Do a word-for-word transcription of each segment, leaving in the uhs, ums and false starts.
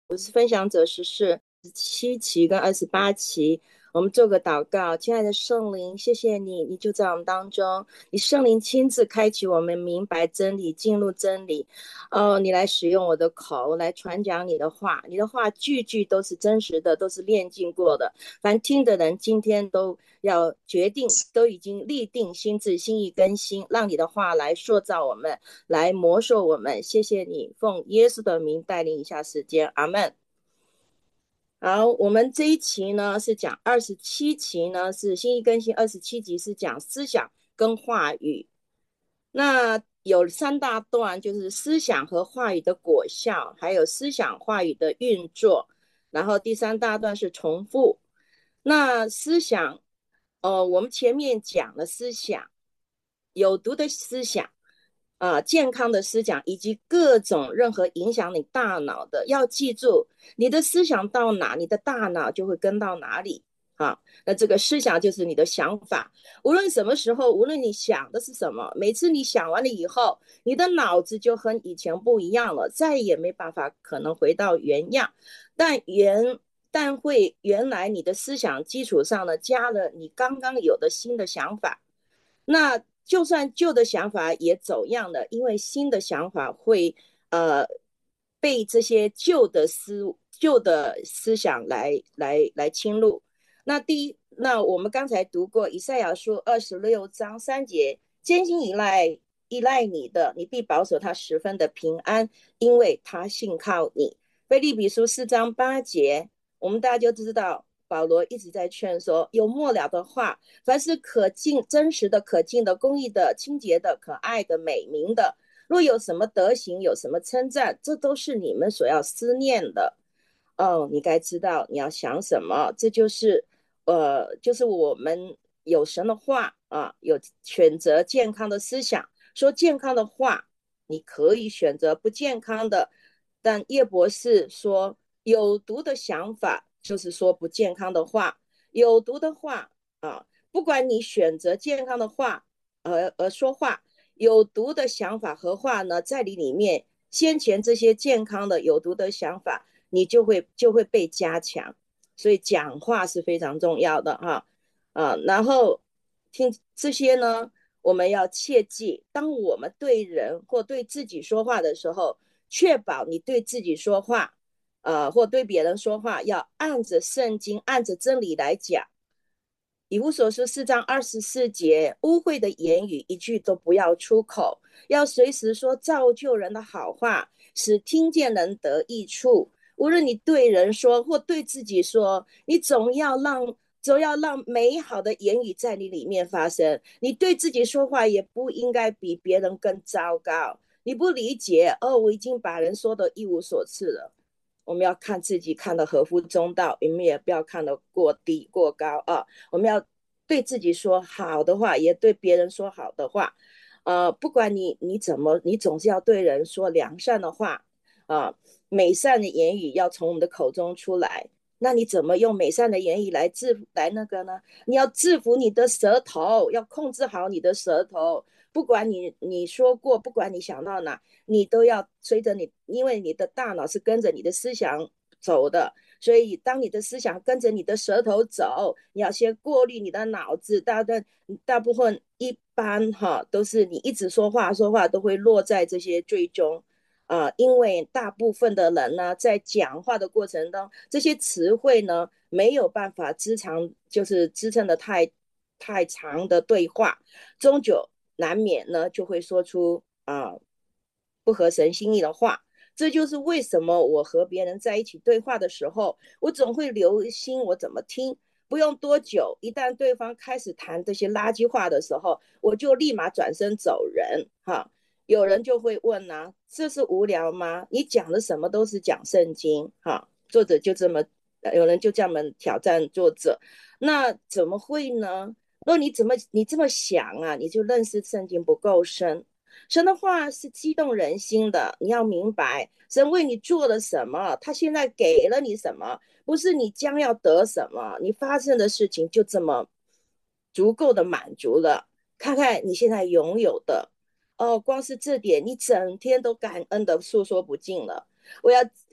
我是分享者十四十七期跟二十八期，我们做个祷告。亲爱的圣灵，谢谢你，你就在我们当中，你圣灵亲自开启我们明白真理，进入真理。哦，你来使用我的口来传讲你的话，你的话句句都是真实的，都是炼净过的。凡听的人今天都要决定，都已经立定心智，心意更新，让你的话来塑造我们，来磨塑我们。谢谢你，奉耶稣的名带领一下时间，阿门。好，我们这一期呢是讲二十七期呢是新一更新，二十七集是讲思想跟话语。那有三大段，就是思想和话语的果效，还有思想话语的运作。然后第三大段是重复。那思想，呃，我们前面讲了思想，有毒的思想。啊、呃健康的思想以及各种任何影响你大脑的，要记住，你的思想到哪，你的大脑就会跟到哪里。啊，那这个思想就是你的想法，无论什么时候，无论你想的是什么，每次你想完了以后，你的脑子就和以前不一样了，再也没办法可能回到原样。但原但会原来你的思想基础上呢，加了你刚刚有的新的想法。那就算旧的想法也走样了，因为新的想法会呃被这些旧的思旧的思想来来来侵入。那第一，那我们刚才读过以赛亚书二十六章三节，坚心依赖依赖你的，你必保守他十分的平安，因为他信靠你。腓立比书四章八节，我们大家就知道保罗一直在劝说，有末了的话，凡是可敬、真实的、可敬的、公义的、清洁的、可爱的、美名的，若有什么德行，有什么称赞，这都是你们所要思念的。哦，你该知道你要想什么，这就是呃，就是我们有神的话啊，有选择健康的思想，说健康的话，你可以选择不健康的，但叶博士说有毒的想法，就是说不健康的话，有毒的话啊，不管你选择健康的话而而说话，有毒的想法和话呢，在你里面，先前这些健康的有毒的想法，你就会就会被加强。所以讲话是非常重要的哈啊。然后听这些呢，我们要切记，当我们对人或对自己说话的时候，确保你对自己说话，呃，或对别人说话，要按着圣经、按着真理来讲。以弗所书四章二十四节，污秽的言语一句都不要出口，要随时说造就人的好话，使听见人得益处。无论你对人说或对自己说，你总要让总要让美好的言语在你里面发生。你对自己说话也不应该比别人更糟糕。你不理解哦，我已经把人说的一无所知了。我们要看自己看的合乎中道，我们也不要看的过低过高啊。我们要对自己说好的话，也对别人说好的话。呃，不管你你怎么，你总是要对人说良善的话啊、呃美善的言语要从我们的口中出来。那你怎么用美善的言语来制来那个呢？你要制服你的舌头，要控制好你的舌头。不管你你说过，不管你想到哪，你都要随着你，因为你的大脑是跟着你的思想走的，所以当你的思想跟着你的舌头走，你要先过滤你的脑子。大部分大部分一般哈都是你一直说话说话都会落在这些最终。啊、呃因为大部分的人呢，在讲话的过程中，这些词汇呢没有办法支撑，就是支撑的太太长的对话，终究难免呢就会说出啊、呃不合神心意的话。这就是为什么我和别人在一起对话的时候，我总会留心我怎么听。不用多久，一旦对方开始谈这些垃圾话的时候，我就立马转身走人。哈，有人就会问啊，这是无聊吗？你讲的什么都是讲圣经。哈，作者就这么，有人就这么挑战作者。那怎么会呢？若你怎么你这么想啊，你就认识圣经不够深。神的话是激动人心的，你要明白神为你做了什么，他现在给了你什么，不是你将要得什么，你发生的事情就这么足够的满足了。看看你现在拥有的，哦，光是这点，你整天都感恩的诉说不尽了。我要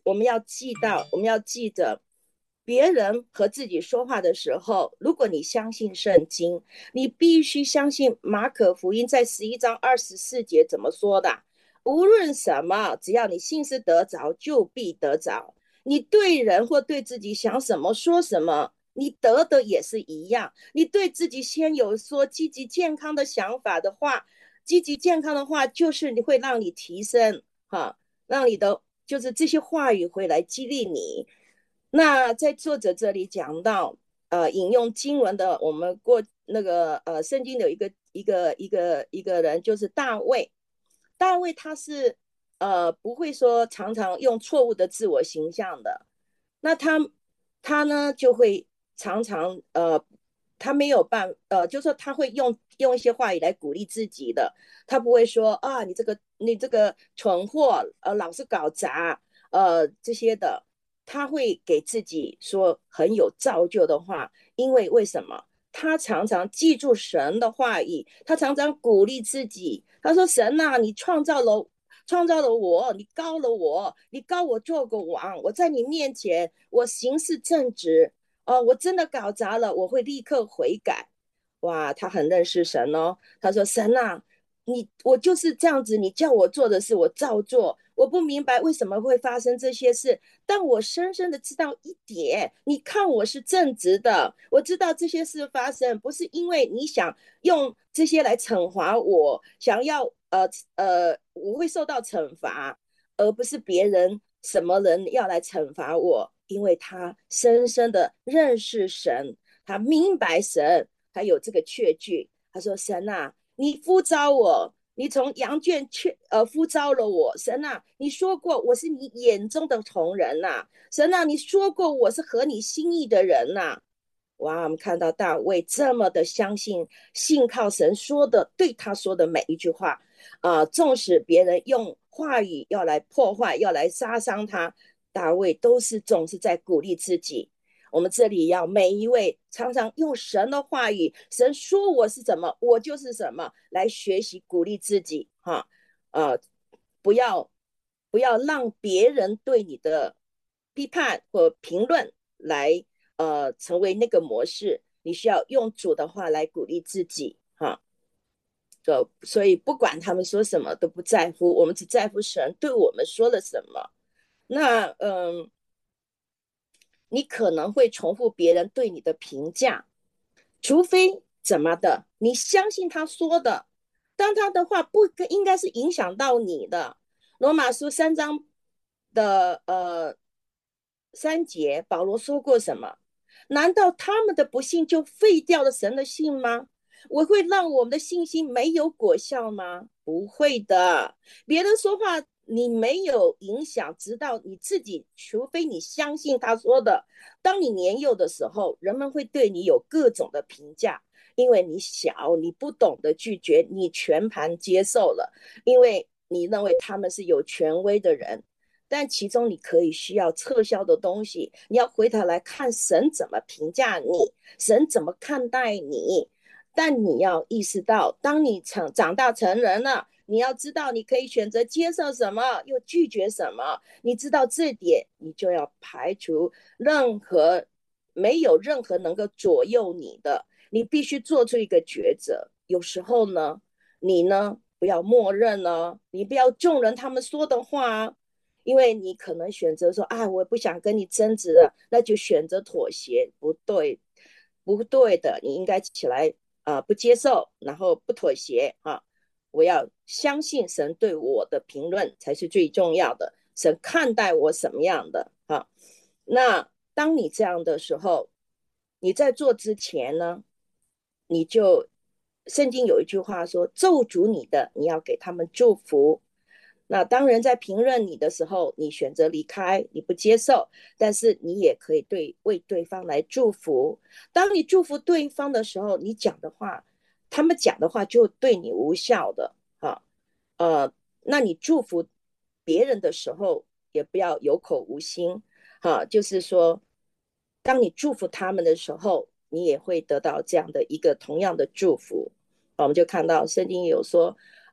我们要记到，我们要记得，别人和自己说话的时候，如果你相信圣经，你必须相信马可福音在十一章二十四节怎么说的？无论什么，只要你信是得着，就必得着。你对人或对自己想什么说什么，你得的也是一样。你对自己先有说积极健康的想法的话，积极健康的话就是你会让你提升，哈，让你的就是这些话语会来激励你。那在作者这里讲到，呃，引用经文的，我们过那个呃，圣经有一个一个一个一个人，就是大卫。大卫他是呃不会说常常用错误的自我形象的，那他他呢就会常常呃他没有办呃，就说他会用用一些话语来鼓励自己的，他不会说啊你这个你这个蠢货呃老是搞砸呃这些的，他会给自己说很有造就的话，因为为什么？他常常记住神的话语，他常常鼓励自己。他说：“神呐、啊，你创造了创造了我，你高了我，你高我做个王。我在你面前，我行事正直。哦、呃，我真的搞砸了，我会立刻悔改。”哇，他很认识神哦。他说：“神呐、啊，你我就是这样子，你叫我做的事，我照做。我不明白为什么会发生这些事，但我深深的知道一点，你看我是正直的，我知道这些事发生不是因为你想用这些来惩罚我，想要呃呃我会受到惩罚，而不是别人什么人要来惩罚我，因为他深深的认识神，他明白神，他有这个确据。他说：神啊，你呼召我。”你从羊圈去呃呼召了我，神啊，你说过我是你眼中的同人呐、啊，神啊，你说过我是合你心意的人呐、啊。哇，我们看到大卫这么的相信，信靠神说的，对他说的每一句话，啊、呃，纵使别人用话语要来破坏，要来杀伤他，大卫都是总是在鼓励自己。我们这里要每一位常常用神的话语，神说我是什么，我就是什么，来学习鼓励自己哈，呃，不要不要让别人对你的批判或评论来呃成为那个模式，你需要用主的话来鼓励自己哈。就所以不管他们说什么都不在乎，我们只在乎神对我们说了什么。那嗯。你可能会重复别人对你的评价，除非怎么的，你相信他说的，但他的话不应该是影响到你的。罗马书三章的呃三节，保罗说过什么？难道他们的不信就废掉了神的信吗？我会让我们的信心没有果效吗？不会的。别人说话你没有影响，直到你自己，除非你相信他说的。当你年幼的时候，人们会对你有各种的评价，因为你小，你不懂得拒绝，你全盘接受了，因为你认为他们是有权威的人。但其中你可以需要撤销的东西，你要回头来看神怎么评价你，神怎么看待你。但你要意识到，当你长长大成人了，你要知道你可以选择接受什么，又拒绝什么。你知道这点，你就要排除任何没有任何能够左右你的，你必须做出一个抉择。有时候呢，你呢不要默认呢，你不要众人他们说的话，因为你可能选择说啊，我不想跟你争执了，那就选择妥协，不对，不对的，你应该起来啊、呃，不接受，然后不妥协啊。我要相信神对我的评论才是最重要的，神看待我什么样的啊？那当你这样的时候，你在做之前呢，你就圣经有一句话说：咒诅你的，你要给他们祝福。那当人在评论你的时候，你选择离开，你不接受，但是你也可以对为对方来祝福。当你祝福对方的时候，你讲的话，他们讲的话就对你无效的啊。呃，那你祝福别人的时候，也不要有口无心哈、啊，就是说，当你祝福他们的时候，你也会得到这样的一个同样的祝福。我们就看到圣经有说，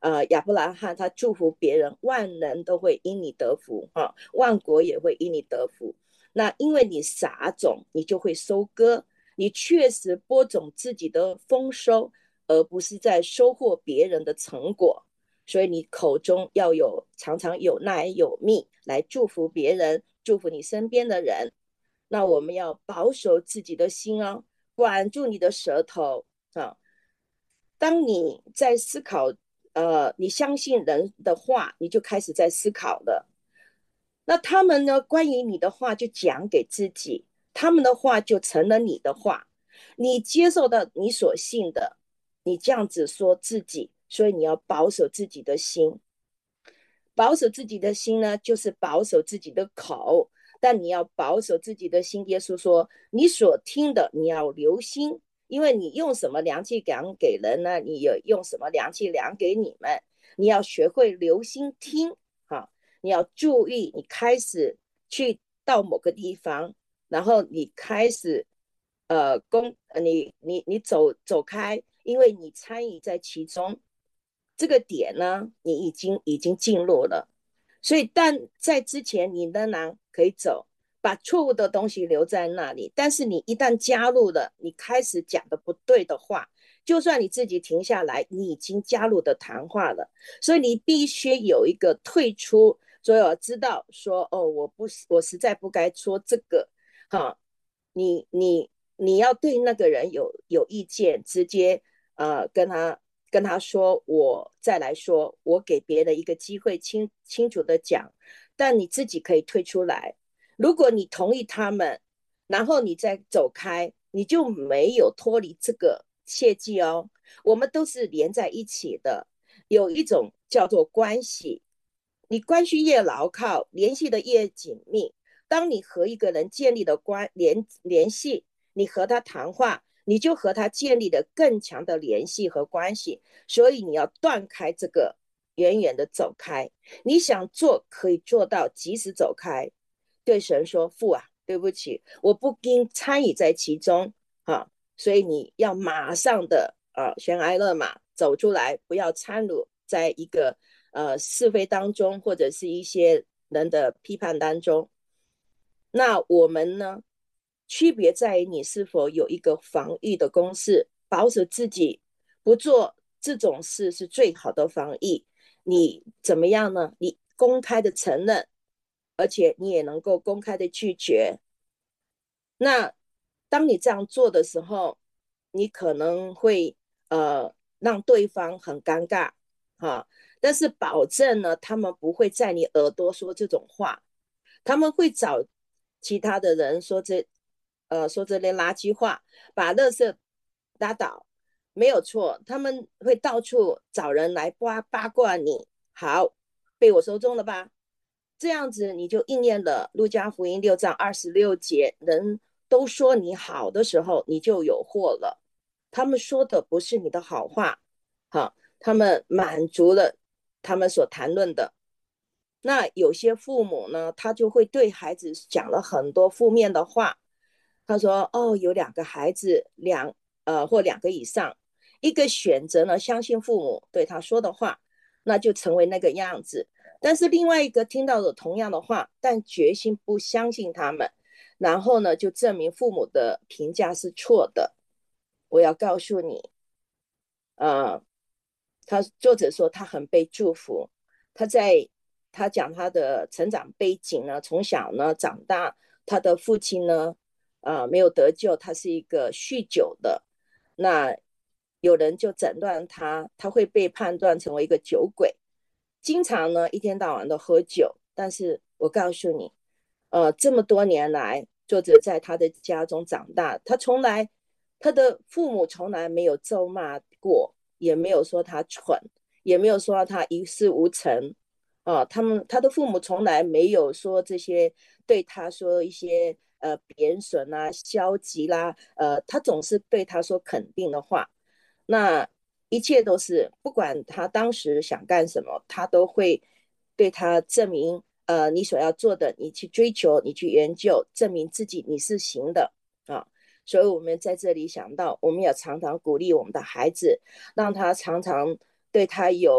呃亚伯拉罕他祝福别人，万人都会因你得福啊，万国也会因你得福。那因为你撒种，你就会收割，你确实播种自己的丰收，而不是在收获别人的成果。所以你口中要有常常有奶有蜜来祝福别人，祝福你身边的人。那我们要保守自己的心哦，管住你的舌头啊。当你在思考，呃，你相信人的话，你就开始在思考了。那他们呢，关于你的话就讲给自己，他们的话就成了你的话，你接受到你所信的，你这样子说自己，所以你要保守自己的心。保守自己的心呢，就是保守自己的口，但你要保守自己的心。耶稣说，你所听的你要留心，因为你用什么量器量给人呢，你有用什么量器量给你们。你要学会留心听，哈，你要注意，你开始去到某个地方，然后你开始呃公呃你你你走走开，因为你参与在其中。这个点呢，你已经已经进入了，所以但在之前你仍然可以走，把错误的东西留在那里。但是你一旦加入了，你开始讲的不对的话，就算你自己停下来，你已经加入的谈话了，所以你必须有一个退出。所以我知道说，哦，我不，我实在不该说这个，哈，你你你要对那个人有有意见，直接呃跟他跟他说，我再来说，我给别人一个机会清清楚的讲，但你自己可以退出来。如果你同意他们，然后你再走开，你就没有脱离这个切记哦。我们都是连在一起的，有一种叫做关系，你关系越牢靠，联系的越紧密。当你和一个人建立的关联联系，你和他谈话，你就和他建立了更强的联系和关系。所以你要断开这个，远远的走开。你想做可以做到，及时走开。对神说：父啊，对不起，我不应参与在其中啊。所以你要马上的啊，悬崖勒马走出来，不要参与在一个呃是非当中，或者是一些人的批判当中。那我们呢，区别在于你是否有一个防御的公式，保守自己不做这种事是最好的防御。你怎么样呢？你公开的承认，而且你也能够公开的拒绝。那当你这样做的时候，你可能会呃让对方很尴尬哈，但是保证呢，他们不会在你耳朵说这种话，他们会找其他的人说这呃说这类垃圾话，把垃圾拉倒，没有错，他们会到处找人来八八卦你。好，被我说中了吧？这样子你就应验了路加福音六章二十六节，人都说你好的时候，你就有祸了。他们说的不是你的好话，好，他们满足了他们所谈论的。那有些父母呢，他就会对孩子讲了很多负面的话。他说：“哦，有两个孩子，两呃或两个以上，一个选择呢相信父母对他说的话，那就成为那个样子。但是另外一个听到了同样的话，但决心不相信他们，然后呢就证明父母的评价是错的。我要告诉你，呃，他作者说他很被祝福，他在他讲他的成长背景呢，从小呢长大，他的父亲呢，呃，没有得救，他是一个酗酒的，那有人就诊断他，他会被判断成为一个酒鬼，经常呢一天到晚都喝酒。但是我告诉你，呃，这么多年来，作者在他的家中长大，他从来他的父母从来没有咒骂过，也没有说他蠢，也没有说他一事无成啊。他们他的父母从来没有说这些对他说一些呃贬损啊、消极啦，呃，他总是对他说肯定的话。那一切都是不管他当时想干什么，他都会对他证明，呃，你所要做的，你去追求，你去研究，证明自己你是行的啊。所以我们在这里想到，我们要常常鼓励我们的孩子，让他常常对他有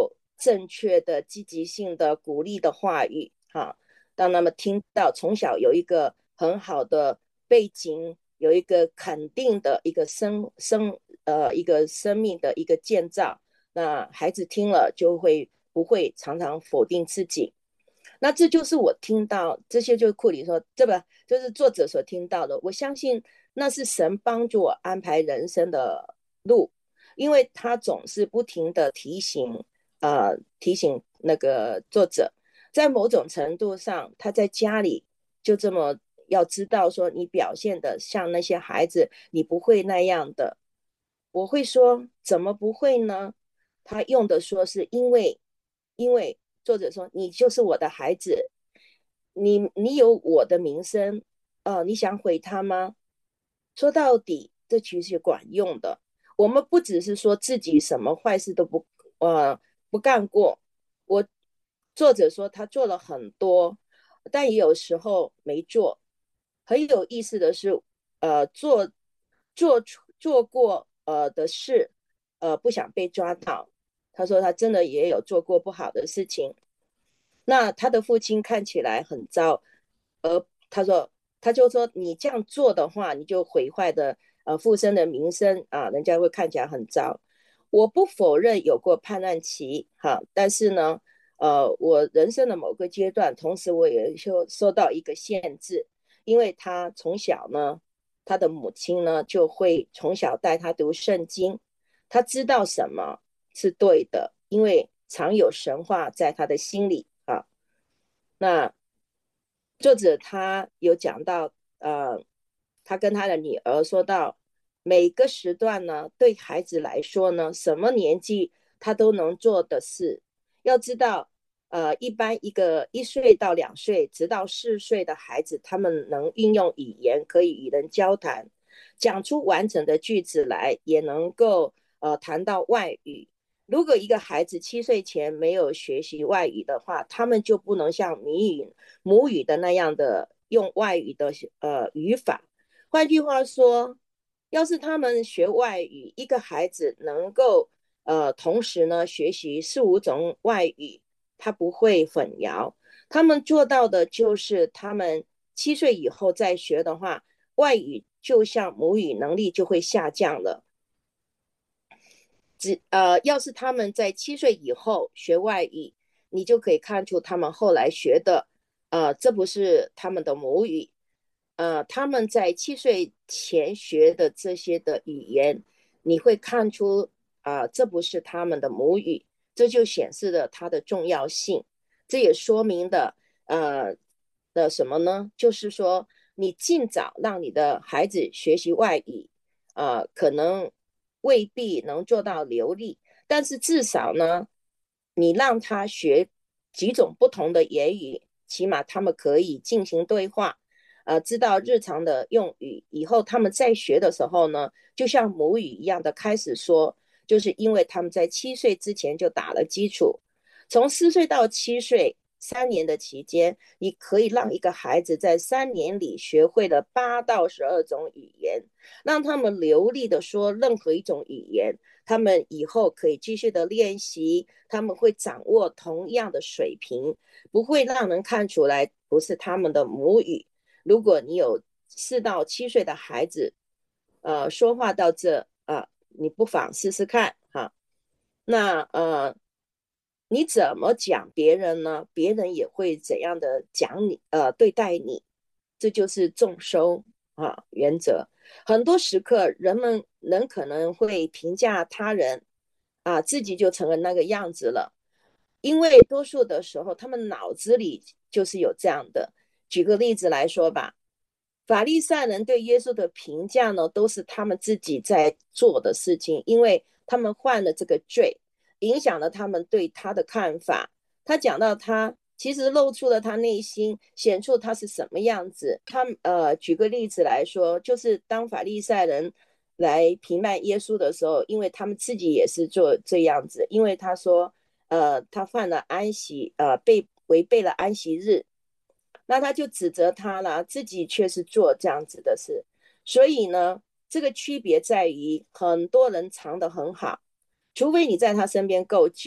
正确的、积极性的、鼓励的话语，哈，让他们听到从小有一个很好的背景，有一个肯定的一个生生呃一个生命的一个建造，那孩子听了就会不会常常否定自己。那这就是我听到这些，就是库里说，这个就是作者所听到的。我相信那是神帮助我安排人生的路，因为他总是不停的提醒，呃，提醒那个作者，在某种程度上，他在家里就这么要知道说，你表现的像那些孩子，你不会那样的。我会说，怎么不会呢？他用的说是因为，因为作者说你就是我的孩子，你你有我的名声，呃，你想毁他吗？说到底，这其实是管用的。我们不只是说自己什么坏事都不呃不干过，我作者说他做了很多，但也有时候没做。很有意思的是，呃，做做做过呃的事，呃，不想被抓到。他说他真的也有做过不好的事情。那他的父亲看起来很糟，而他说他就说你这样做的话，你就毁坏的呃父身的名声啊，人家会看起来很糟。我不否认有过叛乱期哈，但是呢，呃，我人生的某个阶段，同时我也受受到一个限制，因为他从小呢，他的母亲呢就会从小带他读圣经，他知道什么是对的，因为常有神话在他的心里啊。那作者他有讲到，呃，他跟他的女儿说到，每个时段呢，对孩子来说呢，什么年纪他都能做的事。要知道，呃，一般一个一岁到两岁，直到四岁的孩子，他们能运用语言，可以与人交谈，讲出完整的句子来，也能够呃谈到外语。如果一个孩子七岁前没有学习外语的话，他们就不能像母语母语的那样的用外语的呃语法。换句话说，要是他们学外语，一个孩子能够呃同时呢学习四五种外语，他不会混淆。他们做到的就是他们七岁以后再学的话，外语就像母语能力就会下降了。只呃，要是他们在七岁以后学外语，你就可以看出他们后来学的，呃，这不是他们的母语，呃，他们在七岁前学的这些的语言，你会看出啊、呃，这不是他们的母语，这就显示了它的重要性。这也说明的，呃的什么呢？就是说，你尽早让你的孩子学习外语，呃，可能未必能做到流利，但是至少呢，你让他学几种不同的言语，起码他们可以进行对话，呃，知道日常的用语，以后他们在学的时候呢，就像母语一样的开始说，就是因为他们在七岁之前就打了基础，从四岁到七岁。三年的期间，你可以让一个孩子在三年里学会了八到十二种语言，让他们流利的说任何一种语言，他们以后可以继续的练习，他们会掌握同样的水平，不会让人看出来不是他们的母语。如果你有四到七岁的孩子，呃，说话到这啊、呃，你不妨试试看哈。那呃，你怎么讲别人呢？别人也会怎样的讲你，呃，对待你，这就是众收啊原则。很多时刻，人们人可能会评价他人，啊，自己就成了那个样子了。因为多数的时候，他们脑子里就是有这样的。举个例子来说吧，法利赛人对耶稣的评价呢，都是他们自己在做的事情，因为他们犯了这个罪，影响了他们对他的看法。他讲到他其实露出了他内心，显出他是什么样子。他呃，举个例子来说，就是当法利赛人来评判耶稣的时候，因为他们自己也是做这样子，因为他说，呃，他犯了安息，呃，被违背了安息日，那他就指责他了，自己却是做这样子的事。所以呢，这个区别在于，很多人藏得很好，除非你在他身边够久。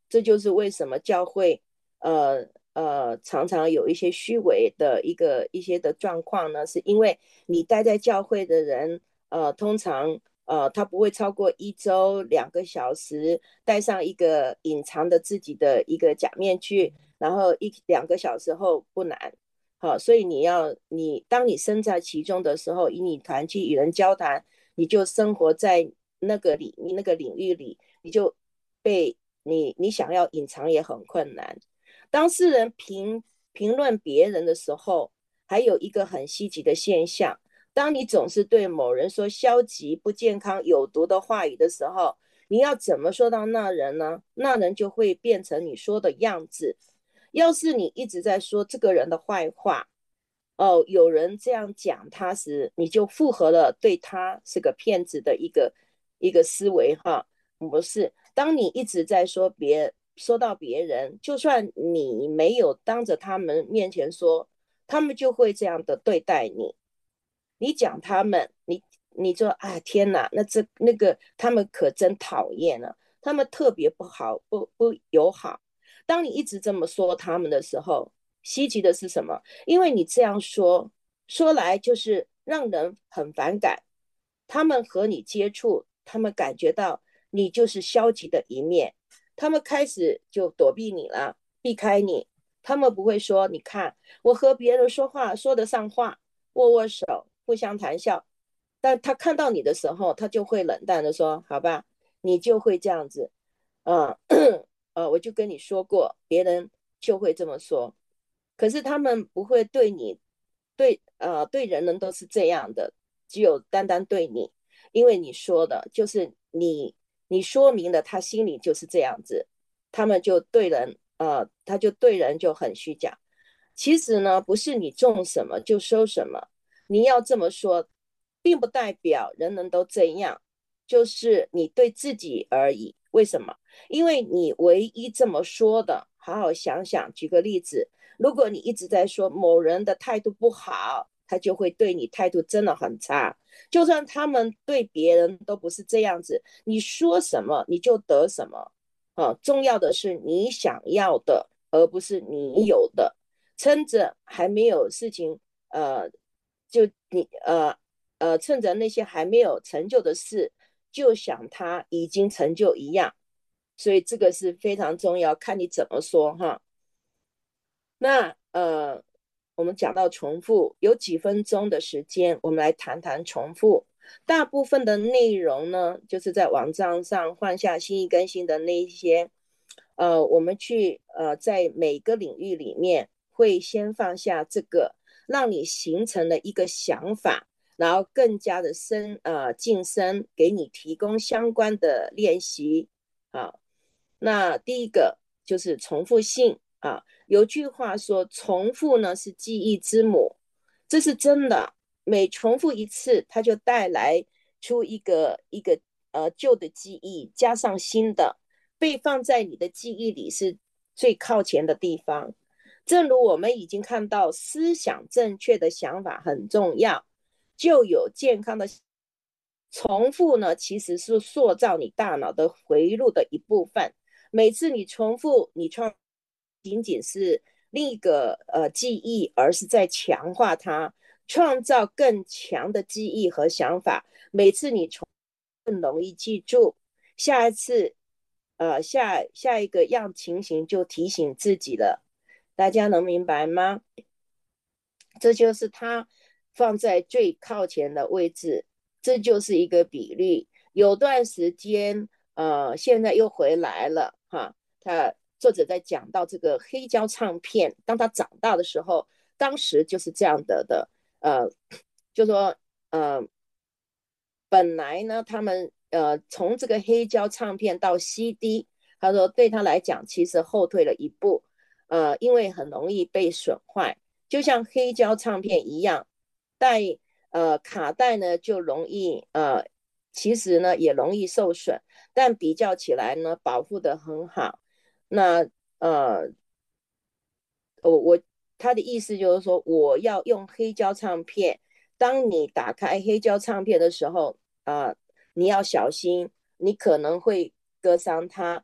这就是为什么教会呃呃常常有一些虚伪的一个一些的状况呢，是因为你待在教会的人，呃，通常呃他不会超过一周两个小时，戴上一个隐藏的自己的一个假面具，然后一两个小时后不难。好，所以你要你当你身在其中的时候，以你团去与人交谈，你就生活在那个里你那个领域里，你就被你你想要隐藏也很困难。当事人评评论别人的时候，还有一个很稀奇的现象，当你总是对某人说消极、不健康、有毒的话语的时候，你要怎么说到那人呢？那人就会变成你说的样子。要是你一直在说这个人的坏话，哦，有人这样讲他时，你就复合了对他是个骗子的一个一个思维哈模式。当你一直在说别说到别人，就算你没有当着他们面前说，他们就会这样的对待你。你讲他们，你你说啊，天哪，那这那个他们可真讨厌啊，他们特别不好，不不友好。当你一直这么说他们的时候，稀奇的是什么？因为你这样说，说来就是让人很反感。他们和你接触，他们感觉到你就是消极的一面，他们开始就躲避你了，避开你。他们不会说，你看我和别人说话说得上话，握握手，互相谈笑。但他看到你的时候，他就会冷淡的说：“好吧，你就会这样子。”呃呃，我就跟你说过，别人就会这么说。可是他们不会对你，对呃对人人都是这样的，只有单单对你，因为你说的就是你你说明了他心里就是这样子，他们就对人呃他就对人就很虚假。其实呢，不是你种什么就收什么，你要这么说，并不代表人人都这样，就是你对自己而已。为什么？因为你唯一这么说的，好好想想。举个例子，如果你一直在说某人的态度不好，他就会对你态度真的很差。就算他们对别人都不是这样子，你说什么你就得什么。啊，重要的是你想要的，而不是你有的。趁着还没有事情，呃，就你呃呃，趁着那些还没有成就的事，就想他已经成就一样。所以这个是非常重要，看你怎么说哈。那呃，我们讲到重复，有几分钟的时间，我们来谈谈重复。大部分的内容呢，就是在网站上换下新一更新的那一些，呃，我们去呃，在每个领域里面会先放下这个，让你形成了一个想法，然后更加的深呃晋升，给你提供相关的练习啊。那第一个就是重复性啊，有句话说，重复呢是记忆之母，这是真的。每重复一次，它就带来出一个一个呃旧的记忆，加上新的，被放在你的记忆里是最靠前的地方。正如我们已经看到，思想正确的想法很重要，就有健康的重复呢，其实是塑造你大脑的回路的一部分。每次你重复，你创仅仅是另一个呃记忆，而是在强化它，创造更强的记忆和想法。每次你重更容易记住，下一次呃下下一个样情形就提醒自己了。大家能明白吗？这就是它放在最靠前的位置，这就是一个比例。有段时间，呃，现在又回来了哈。他作者在讲到这个黑胶唱片，当他长大的时候，当时就是这样的的，呃，就说呃，本来呢，他们呃从这个黑胶唱片到 C D，他说对他来讲其实后退了一步，呃，因为很容易被损坏。就像黑胶唱片一样，带呃卡带呢就容易呃，其实呢也容易受损，但比较起来呢保护的很好。那呃，我我他的意思就是说，我要用黑胶唱片。当你打开黑胶唱片的时候，啊、呃你要小心，你可能会割伤它。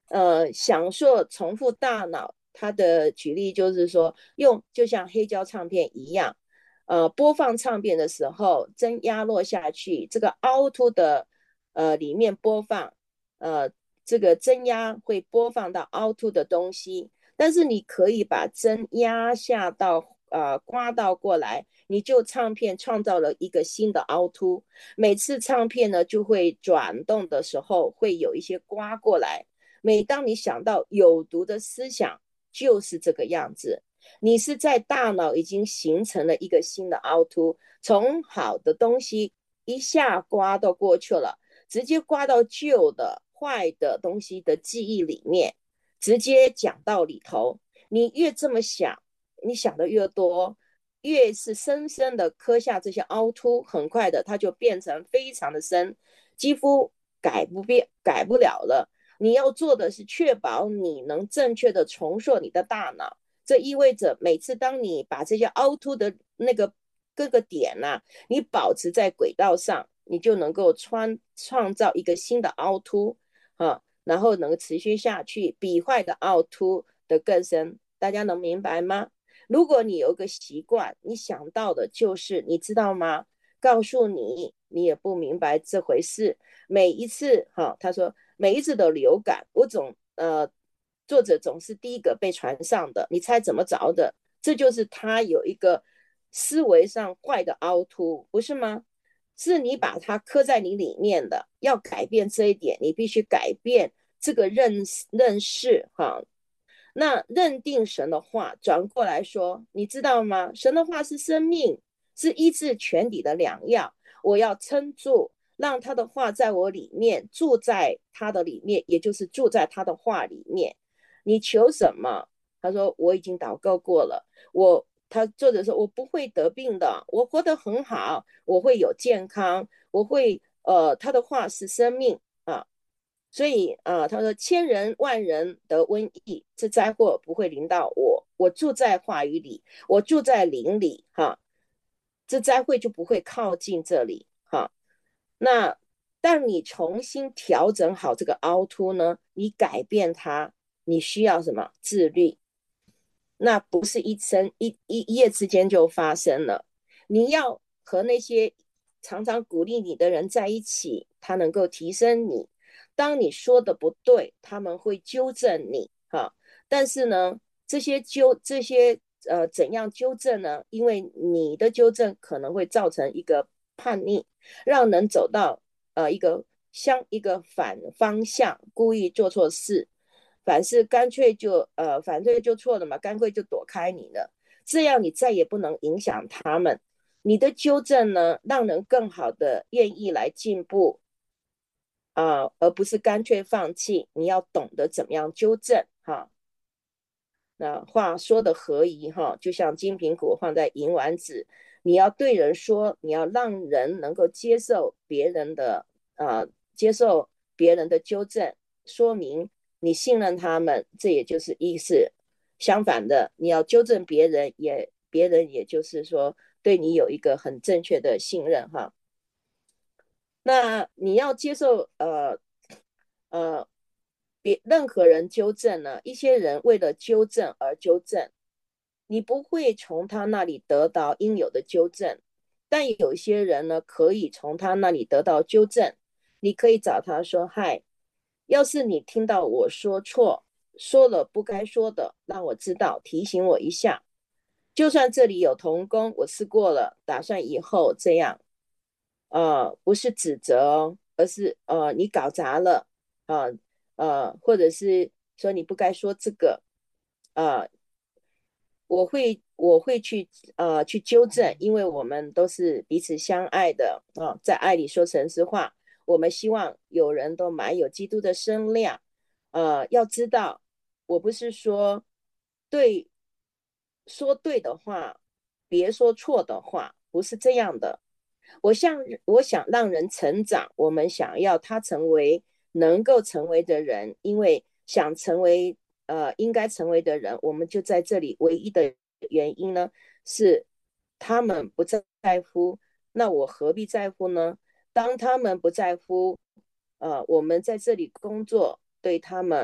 呃，享受重复大脑，它的举例就是说，用就像黑胶唱片一样，呃，播放唱片的时候，针压落下去，这个凹凸的呃里面播放，呃，这个针压会播放到凹凸的东西，但是你可以把针压下到呃刮到过来，你就唱片创造了一个新的凹凸，每次唱片呢就会转动的时候会有一些刮过来。每当你想到有毒的思想，就是这个样子。你是在大脑已经形成了一个新的凹凸，从好的东西一下刮到过去了，直接刮到旧的、坏的东西的记忆里面，直接讲到里头。你越这么想，你想的越多，越是深深的刻下这些凹凸，很快的它就变成非常的深，几乎改不变、改不了了。你要做的是确保你能正确的重塑你的大脑，这意味着每次当你把这些凹凸的那个各个点啊，你保持在轨道上，你就能够创创造一个新的凹凸啊，然后能持续下去，比坏的凹凸的更深。大家能明白吗？如果你有个习惯，你想到的就是你知道吗？告诉你，你也不明白这回事。每一次哈，他说每一次的流感，我总呃，作者总是第一个被传上的，你猜怎么着的？这就是他有一个思维上坏的凹凸，不是吗？是你把它刻在你里面的，要改变这一点，你必须改变这个认认识哈。那认定神的话，转过来说，你知道吗？神的话是生命，是医治全体的良药。我要撑住，让他的话在我里面，住在他的里面，也就是住在他的话里面。你求什么？他说我已经祷告过了。我他作者说我不会得病的，我活得很好，我会有健康，我会呃，他的话是生命啊。所以啊、呃他说千人万人得瘟疫，这灾祸不会临到我。我住在话语里，我住在灵里，哈，这灾祸就不会靠近这里，哈。那当你重新调整好这个凹凸呢，你改变它，你需要什么自律？那不是一生一一一夜之间就发生了。你要和那些常常鼓励你的人在一起，他能够提升你。当你说的不对，他们会纠正你，哈。但是呢，这些纠这些呃怎样纠正呢？因为你的纠正可能会造成一个叛逆，让人走到呃一个相一个反方向，故意做错事。凡事干脆就呃反对就错了嘛，干脆就躲开你了，这样你再也不能影响他们。你的纠正呢，让人更好的愿意来进步啊、呃而不是干脆放弃。你要懂得怎么样纠正哈。那话说的合宜哈，就像金苹果放在银丸子，你要对人说，你要让人能够接受别人的呃接受别人的纠正，说明你信任他们，这也就是意思。相反的，你要纠正别人，也别人也就是说对你有一个很正确的信任哈。那你要接受呃呃别任何人纠正呢，一些人为了纠正而纠正，你不会从他那里得到应有的纠正，但有些人呢可以从他那里得到纠正。你可以找他说：“嗨，要是你听到我说错，说了不该说的，让我知道，提醒我一下。就算这里有童工，我试过了，打算以后这样。呃，不是指责哦，而是呃你搞砸了啊。呃呃，或者是说你不该说这个啊。呃我会我会去呃去纠正，因为我们都是彼此相爱的啊、呃在爱里说诚实话。我们希望有人都满有基督的身量。呃，要知道，我不是说对说对的话，别说错的话，不是这样的。我想我想让人成长，我们想要他成为能够成为的人，因为想成为呃应该成为的人，我们就在这里。唯一的原因呢是他们不在乎，那我何必在乎呢？当他们不在乎，呃，我们在这里工作，对他们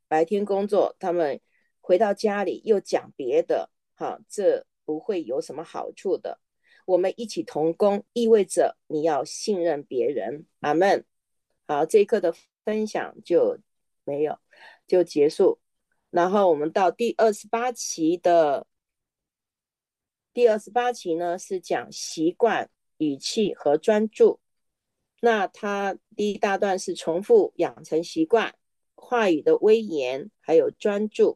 白天工作，他们回到家里又讲别的，哈，这不会有什么好处的。我们一起同工，意味着你要信任别人。阿门。好，这一课的分享就没有，就结束。然后我们到第二十八期的第二十八期呢，是讲习惯、语气和专注。那它第一大段是重复养成习惯、话语的威严，还有专注。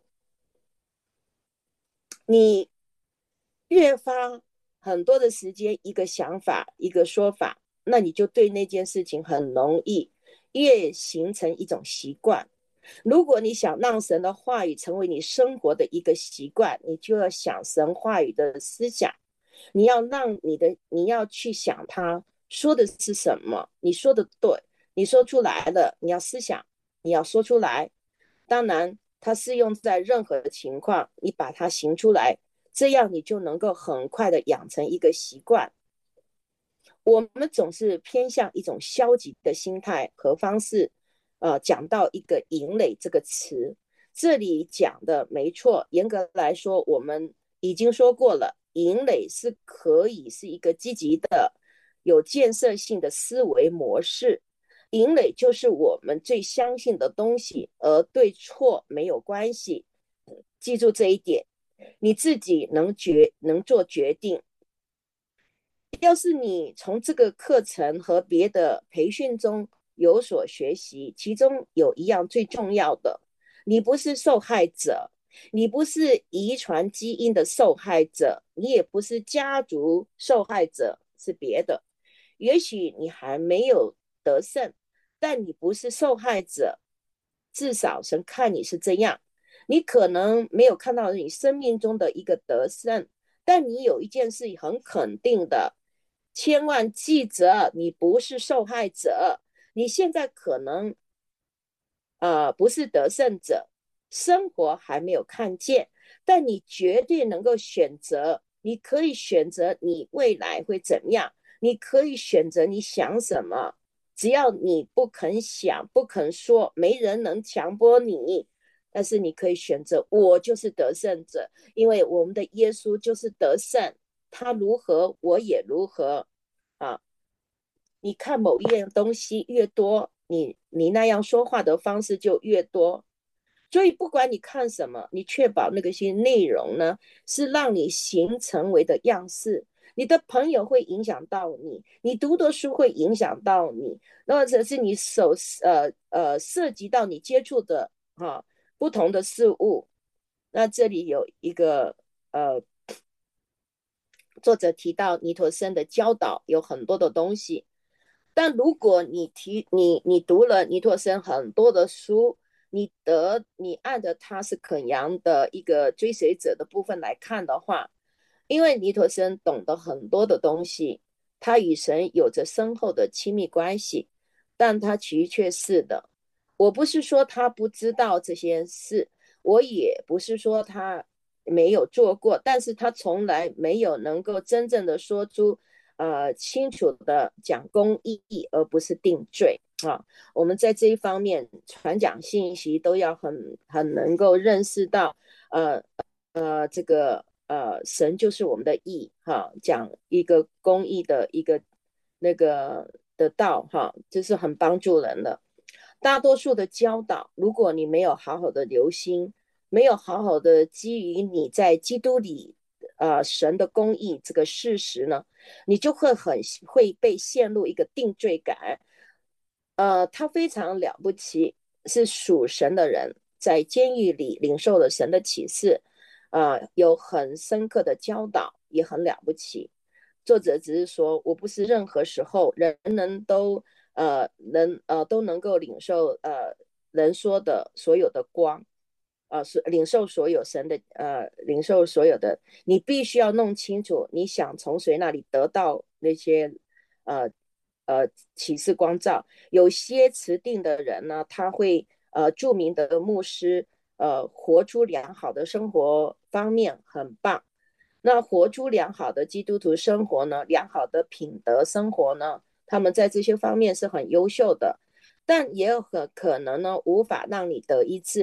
你越花很多的时间，一个想法，一个说法，那你就对那件事情很容易，越形成一种习惯。如果你想让神的话语成为你生活的一个习惯，你就要想神话语的思想，你要让你的，你要去想他说的是什么，你说的对，你说出来了，你要思想，你要说出来。当然，它适用在任何情况，你把它行出来，这样你就能够很快的养成一个习惯。我们总是偏向一种消极的心态和方式，呃，讲到一个营垒这个词，这里讲的没错。严格来说，我们已经说过了，营垒是可以是一个积极的、有建设性的思维模式。营垒就是我们最相信的东西，而对错没有关系。记住这一点，你自己能决能做决定。要是你从这个课程和别的培训中有所学习，其中有一样最重要的，你不是受害者，你不是遗传基因的受害者，你也不是家族受害者，是别的。也许你还没有得胜，但你不是受害者，至少神看你是这样。你可能没有看到你生命中的一个得胜，但你有一件事很肯定的，千万记着，你不是受害者，你现在可能呃不是得胜者，生活还没有看见，但你绝对能够选择，你可以选择你未来会怎么样，你可以选择你想什么，只要你不肯想，不肯说，没人能强迫你。但是你可以选择，我就是得胜者，因为我们的耶稣就是得胜，他如何我也如何啊！你看某一样东西越多，你你那样说话的方式就越多。所以不管你看什么，你确保那个些内容呢，是让你形成为的样式。你的朋友会影响到你，你读的书会影响到你，或者是你手呃呃涉及到你接触的哈、啊、不同的事物。那这里有一个呃作者提到尼陀生的教导有很多的东西，但如果你提你你读了尼陀生很多的书，你得你按着他是肯扬的一个追随者的部分来看的话，因为尼陀生懂得很多的东西，他与神有着深厚的亲密关系，但他的确是的。我不是说他不知道这些事，我也不是说他没有做过，但是他从来没有能够真正的说出呃清楚的讲公义，而不是定罪啊。我们在这一方面传讲信息都要很很能够认识到，呃呃这个呃神就是我们的义哈，讲一个公义的一个那个的道哈，这是很帮助人的。大多数的教导，如果你没有好好的留心，没有好好的基于你在基督里，呃，神的公义这个事实呢，你就会很会被陷入一个定罪感。呃，他非常了不起，是属神的人，在监狱里领受了神的启示，呃，有很深刻的教导，也很了不起。作者只是说，我不是任何时候人人都呃能呃都能够领受呃人说的所有的光，呃是领受所有神的呃领受所有的，你必须要弄清楚你想从谁那里得到那些呃呃启示光照。有些持定的人呢，他会呃著名的牧师呃活出良好的生活方面很棒。那活出良好的基督徒生活呢，良好的品德生活呢，他们在这些方面是很优秀的，但也有很可能呢无法让你得医治。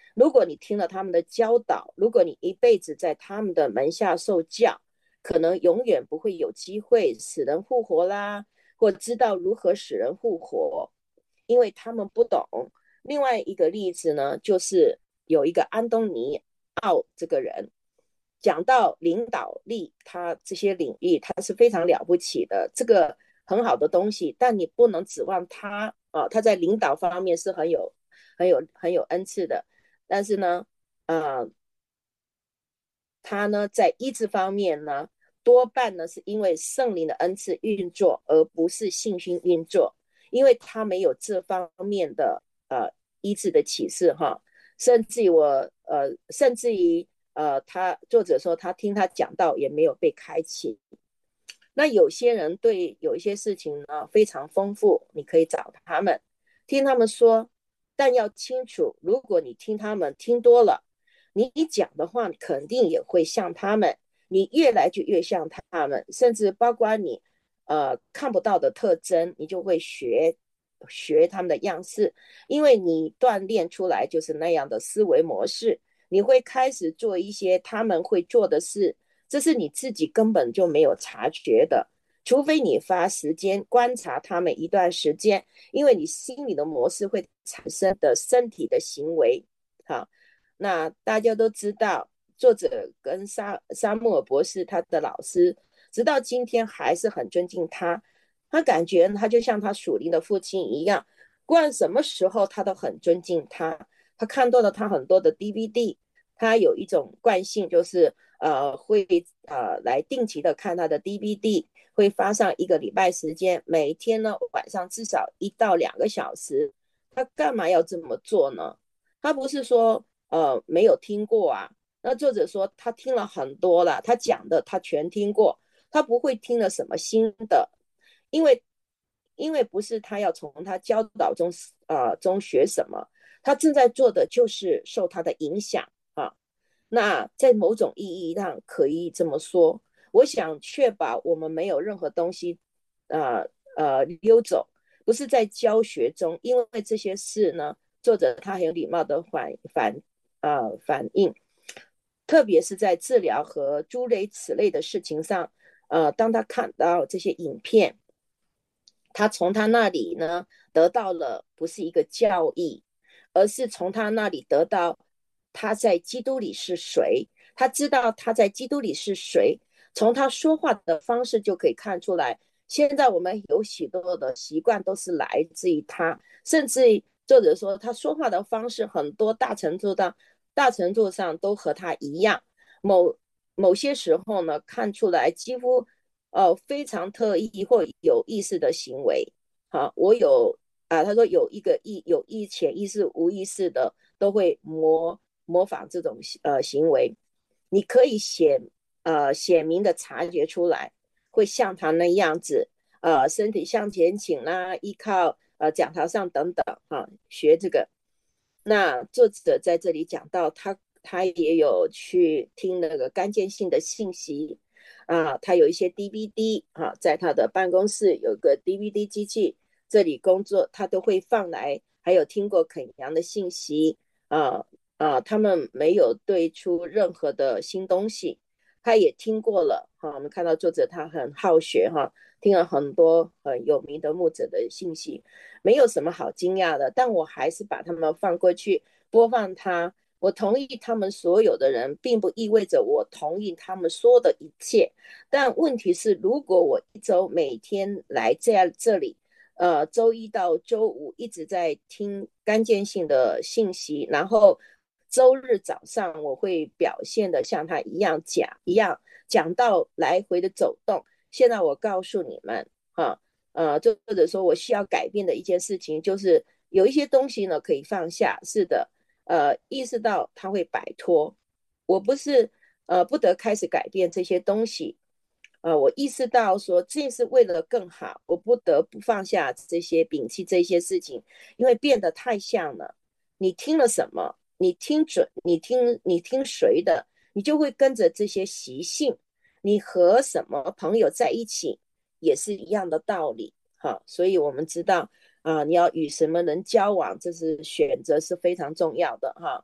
如果你听了他们的教导，如果你一辈子在他们的门下受教，可能永远不会有机会使人复活啦，或知道如何使人复活，因为他们不懂。另外一个例子呢，就是有一个安东尼奥这个人，讲到领导力，他这些领域他是非常了不起的，这个很好的东西，但你不能指望他啊、呃他在领导方面是很有很有很有恩赐的，但是呢，呃，他呢在医治方面呢，多半呢是因为圣灵的恩赐运作，而不是信心运作，因为他没有这方面的呃医治的启示哈，甚至于我呃，甚至于呃，他作者说他听他讲道也没有被开启。那有些人对有一些事情呢非常丰富，你可以找他们，听他们说，但要清楚，如果你听他们听多了，你讲的话肯定也会像他们，你越来就越像他们，甚至包括你呃看不到的特征，你就会学学他们的样式，因为你锻炼出来就是那样的思维模式，你会开始做一些他们会做的事，这是你自己根本就没有察觉的，除非你花时间观察他们一段时间，因为你心里的模式会产生的身体的行为。好，那大家都知道，作者跟沙沙穆尔博士他的老师，直到今天还是很尊敬他。他感觉他就像他属灵的父亲一样，不管什么时候他都很尊敬他。他看到了他很多的 D V D，他有一种惯性，就是呃会呃来定期的看他的 D V D，会发上一个礼拜时间，每天呢晚上至少一到两个小时。他干嘛要这么做呢？他不是说呃没有听过啊，那作者说他听了很多了，他讲的他全听过，他不会听了什么新的，因为因为不是他要从他教导中呃中学什么，他正在做的就是受他的影响啊。那在某种意义上可以这么说，我想确保我们没有任何东西呃呃溜走，不是在教学中，因为这些事呢，作者他很有礼貌的反反呃反应，特别是在治疗和诸类此类的事情上，呃，当他看到这些影片，他从他那里呢得到了不是一个教义，而是从他那里得到他在基督里是谁，他知道他在基督里是谁，从他说话的方式就可以看出来。现在我们有许多的习惯都是来自于他，甚至作者说他说话的方式很多大程度上大程度上都和他一样，某某些时候呢看出来几乎呃非常特意或有意识的行为。好，我有啊，他说有一个意有意潜意识无意识的都会模模仿这种呃行为，你可以显呃显明的察觉出来，会像他那样子，呃身体向前倾啦，依靠呃讲台上等等哈、啊，学这个。那作者在这里讲到他他也有去听那个干间性的信息啊，他有一些 D V D 啊，在他的办公室有个 D V D 机器，这里工作他都会放来，还有听过肯阳的信息啊啊，他们没有对出任何的新东西，他也听过了哈、啊。我们看到作者他很好学哈、啊，听了很多很有名的牧者的信息，没有什么好惊讶的，但我还是把他们放过去播放它。我同意他们所有的人，并不意味着我同意他们说的一切。但问题是，如果我一周每天来这样这里，呃，周一到周五一直在听干见性的信息，然后周日早上我会表现的像他一样讲一样讲到来回的走动。现在我告诉你们，哈、呃，或者说我需要改变的一件事情，就是有一些东西呢可以放下，是的，呃，意识到它会摆脱。我不是呃不得开始改变这些东西，呃，我意识到说这是为了更好，我不得不放下这些，摒弃这些事情，因为变得太像了。你听了什么，你听准，你听你听谁的，你就会跟着这些习性。你和什么朋友在一起，也是一样的道理。哈，所以我们知道啊、呃你要与什么人交往，这是选择是非常重要的哈。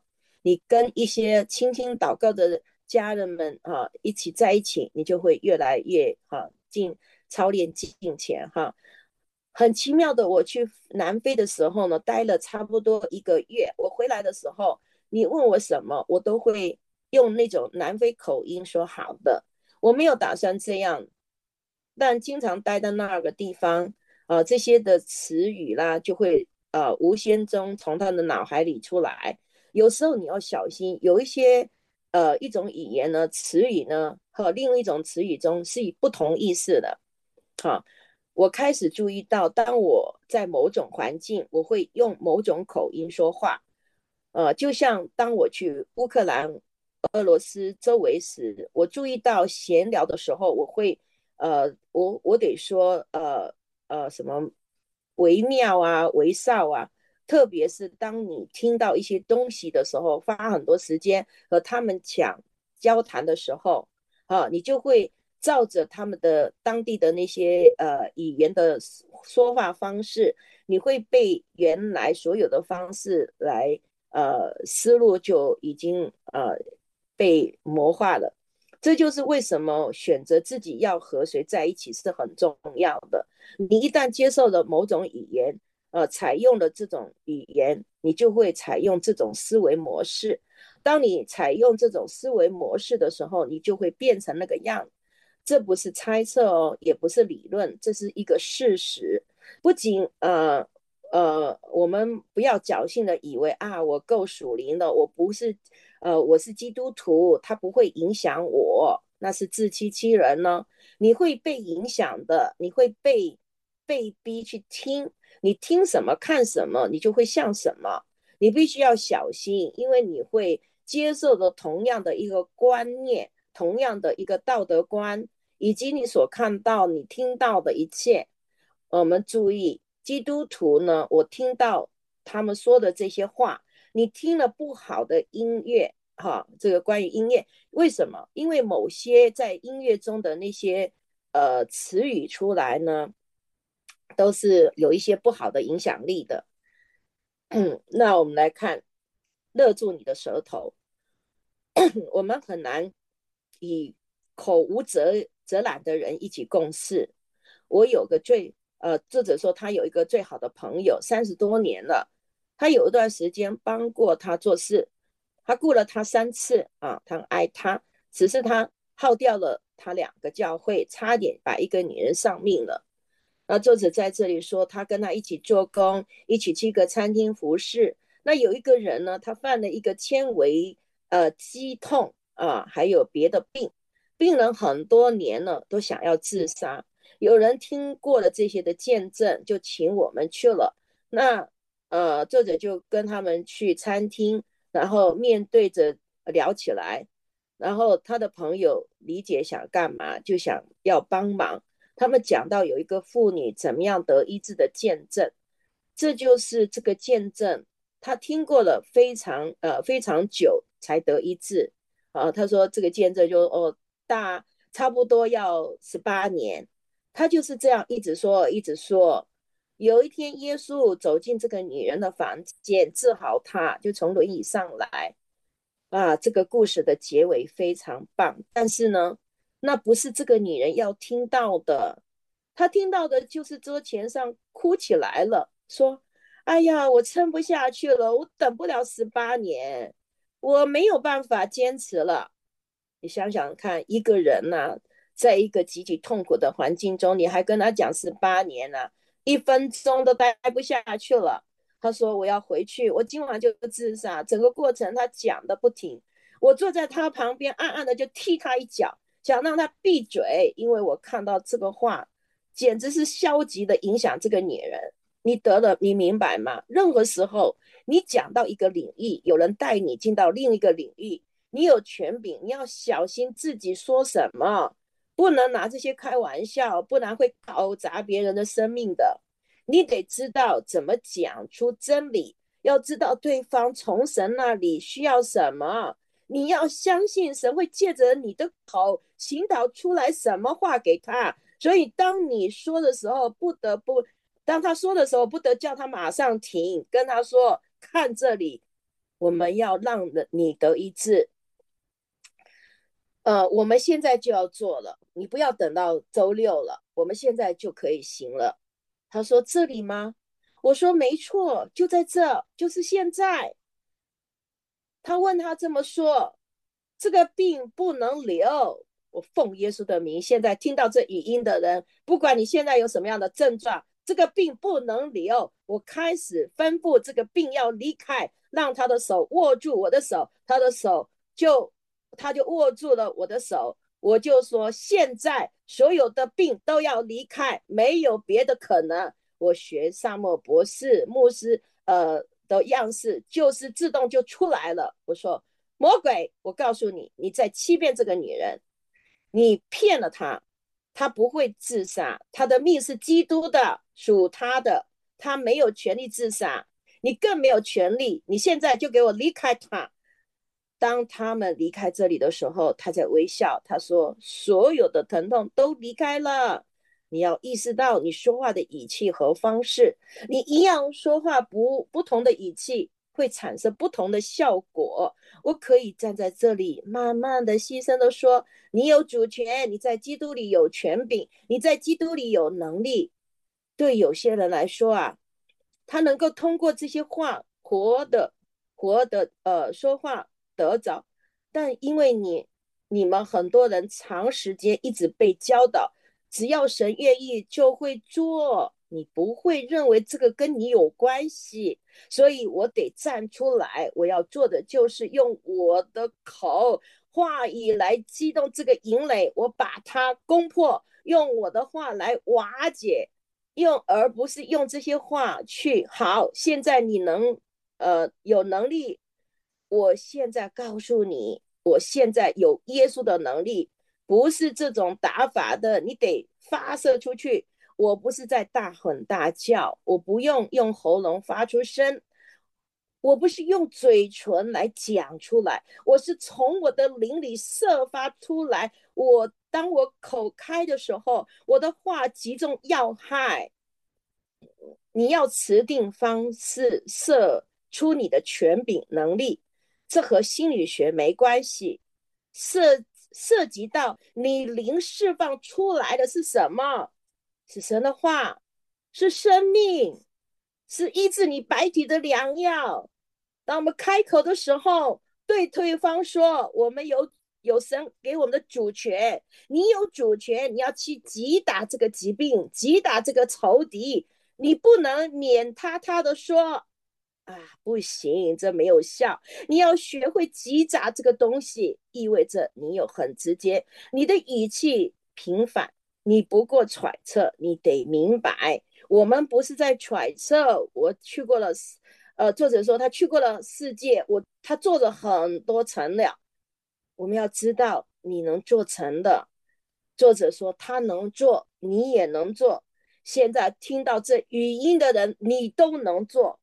你跟一些倾听祷告的家人们哈、一起在一起，你就会越来越哈、进操练进前哈。很奇妙的，我去南非的时候呢，待了差不多一个月。我回来的时候，你问我什么，我都会用那种南非口音说好的。我没有打算这样，但经常待在那个地方，呃，这些的词语啦，就会呃无形中从他的脑海里出来。有时候你要小心，有一些呃一种语言呢，词语呢和另一种词语中是以不同意思的。好，我开始注意到，当我在某种环境，我会用某种口音说话。呃，就像当我去乌克兰、俄罗斯周围时，我注意到闲聊的时候，我会呃，我我得说呃呃什么微妙啊、微少啊，特别是当你听到一些东西的时候，花很多时间和他们讲交谈的时候，啊，你就会照着他们的当地的那些呃语言的说话方式，你会被原来所有的方式来呃思路就已经呃被魔化了。这就是为什么选择自己要和谁在一起是很重要的。你一旦接受了某种语言，呃，采用了这种语言，你就会采用这种思维模式。当你采用这种思维模式的时候，你就会变成那个样。这不是猜测哦，也不是理论，这是一个事实。不仅呃呃，我们不要侥幸的以为啊，我够属灵了，我不是呃，我是基督徒，他不会影响我，那是自欺欺人呢。你会被影响的，你会被被逼去听，你听什么看什么，你就会像什么。你必须要小心，因为你会接受的同样的一个观念，同样的一个道德观，以及你所看到、你听到的一切。我们注意，基督徒呢，我听到他们说的这些话，你听了不好的音乐，哈，这个关于音乐，为什么？因为某些在音乐中的那些呃词语出来呢，都是有一些不好的影响力的。嗯，那我们来看，勒住你的舌头。我们很难与口无遮遮拦的人一起共事。我有个最呃，作者说他有一个最好的朋友，三十多年了。他有一段时间帮过他做事，他雇了他三次啊，他爱他，只是他耗掉了他两个教会，差点把一个女人丧命了。那作者在这里说，他跟他一起做工，一起去一个餐厅服侍。那有一个人呢，他犯了一个纤维呃肌痛啊，还有别的病，病人很多年了都想要自杀。有人听过了这些的见证，就请我们去了。那呃，作者就跟他们去餐厅，然后面对着聊起来。然后他的朋友理解想干嘛，就想要帮忙。他们讲到有一个妇女怎么样得医治的见证，这就是这个见证，他听过了非常呃非常久才得医治啊。他说这个见证就哦大差不多要十八年，他就是这样一直说一直说。有一天，耶稣走进这个女人的房间，治好她，就从轮椅上来。啊，这个故事的结尾非常棒，但是呢，那不是这个女人要听到的。她听到的就是桌前上哭起来了，说：“哎呀，我撑不下去了，我等不了十八年，我没有办法坚持了。”你想想看，一个人呐、啊，在一个极其痛苦的环境中，你还跟他讲十八年呢、啊，一分钟都待不下去了。他说我要回去，我今晚就自杀。整个过程他讲的不停，我坐在他旁边，暗暗的就踢他一脚，想让他闭嘴，因为我看到这个话，简直是消极的影响这个女人。你得了，你明白吗？任何时候，你讲到一个领域，有人带你进到另一个领域，你有权柄，你要小心自己说什么，不能拿这些开玩笑，不然会搞砸别人的生命的。你得知道怎么讲出真理，要知道对方从神那里需要什么，你要相信神会借着你的口倾倒出来什么话给他。所以当你说的时候，不得不当他说的时候，不得叫他马上停，跟他说看这里， 我们要让你得医治。呃，我们现在就要做了，你不要等到周六了，我们现在就可以行了。他说这里吗？我说没错，就在这，就是现在。他问他这么说，这个病不能留。我奉耶稣的名，现在听到这语音的人，不管你现在有什么样的症状，这个病不能留。我开始吩咐这个病要离开，让他的手握住我的手，他的手就他就握住了我的手。我就说，现在所有的病都要离开，没有别的可能。我学萨默博士牧师呃的样式，就是自动就出来了。我说魔鬼，我告诉你，你在欺骗这个女人，你骗了她，她不会自杀，她的命是基督的，属她的，她没有权利自杀，你更没有权利，你现在就给我离开她。当他们离开这里的时候，他在微笑，他说所有的疼痛都离开了。你要意识到你说话的语气和方式，你一样说话不不同的语气会产生不同的效果。我可以站在这里慢慢的细声的说，你有主权，你在基督里有权柄，你在基督里有能力。对有些人来说啊，他能够通过这些话活的活的呃说话得着，但因为你你们很多人长时间一直被教导，只要神愿意就会做，你不会认为这个跟你有关系，所以我得站出来，我要做的就是用我的口话语来激动这个营垒，我把它攻破，用我的话来瓦解，用而不是用这些话去好。现在你能呃有能力，我现在告诉你，我现在有耶稣的能力，不是这种打法的，你得发射出去。我不是在大吼大叫，我不用用喉咙发出声，我不是用嘴唇来讲出来，我是从我的灵里射发出来。我当我口开的时候，我的话击中要害。你要持定方式射出你的权柄能力，这和心理学没关系。涉涉及到你灵释放出来的是什么？是神的话，是生命，是医治你白体的良药。当我们开口的时候，对对方说：“我们有有神给我们的主权，你有主权，你要去击打这个疾病，击打这个仇敌。你不能免他他的说啊，不行，这没有效。你要学会击打这个东西，意味着你有很直接，你的语气平反，你不过揣测，你得明白，我们不是在揣测。我去过了，呃，作者说他去过了世界，我他做了很多成了。我们要知道你能做成的。作者说他能做，你也能做。现在听到这语音的人，你都能做，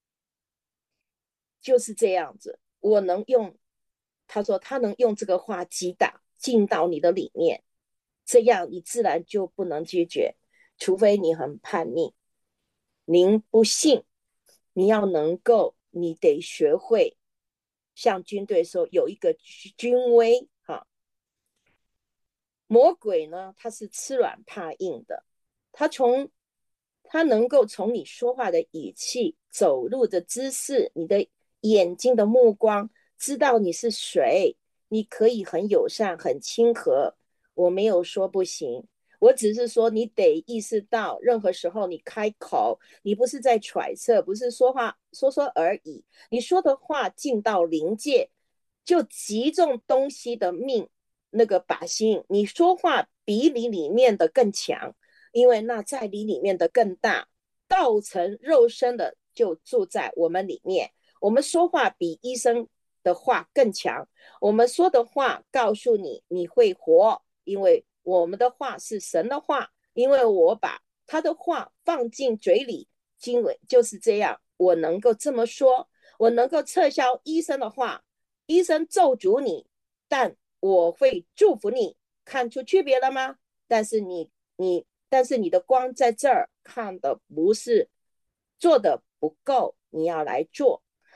就是这样子。我能用，他说他能用这个话击打进到你的里面，这样你自然就不能拒绝，除非你很叛逆。您不信，你要能够，你得学会像军队说有一个军威哈。魔鬼呢，他是吃软怕硬的，他从他能够从你说话的语气、走路的姿势、你的眼睛的目光，知道你是谁。你可以很友善、很亲和。我没有说不行，我只是说你得意识到，任何时候你开口，你不是在揣测，不是说话说说而已。你说的话进到灵界，就击中东西的命，那个靶心。你说话比你里面的更强，因为那在你里面的更大，道成肉身的就住在我们里面。我们说话比医生的话更强，我们说的话告诉你你会活，因为我们的话是神的话，因为我把他的话放进嘴里，经文就是这样。我能够这么说，我能够撤销医生的话，医生咒诅你，但我会祝福你。看出区别了吗？但是你你但是你的光在这儿看的不是做的不够，你要来做。